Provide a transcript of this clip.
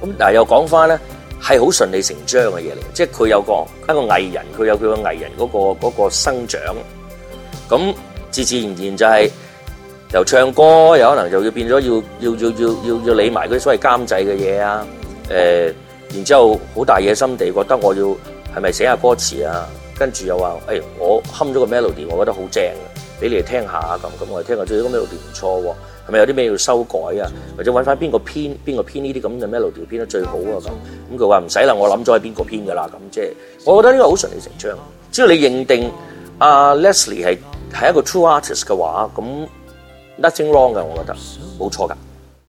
咁但係又講翻咧，係好順理成章嘅嘢嚟，即係佢有一個藝人，佢有佢個藝人嗰個生長，咁自自然然就係由唱歌，有可能就要變咗要理埋嗰啲所謂監製嘅嘢啊，然之後好大野心地覺得我要係咪寫下歌詞啊，跟住又話我哼咗個 melody， 我覺得好正啊，俾你哋聽下咁我哋聽下，最呢個 melody 唔錯喎。係咪有啲咩要修改啊？或者揾翻邊個編呢啲咁嘅 melody 編得最好啊？咁佢話唔使啦，我諗咗係邊個編㗎啦？咁即係我覺得呢個好順理成章。只要你認定阿 Leslie 係一個 true artist 嘅話，咁 nothing wrong 㗎，我覺得冇錯㗎。